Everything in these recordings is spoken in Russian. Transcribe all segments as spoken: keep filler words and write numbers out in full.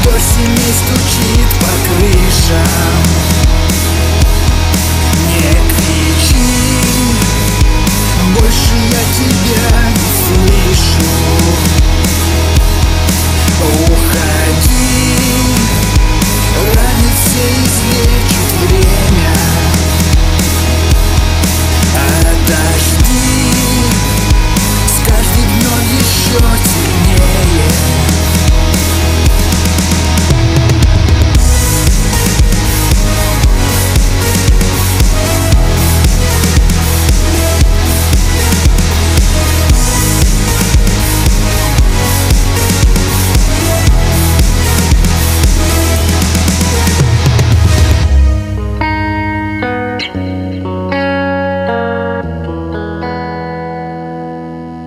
Осень стучит по крышам. Не кричи, больше я тебя не слышу. Уходи, раны все излечит время. Отожди, с каждым днем еще сильнее.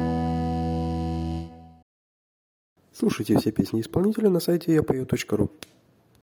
Слушайте все песни исполнителя на сайте я пою точка ру.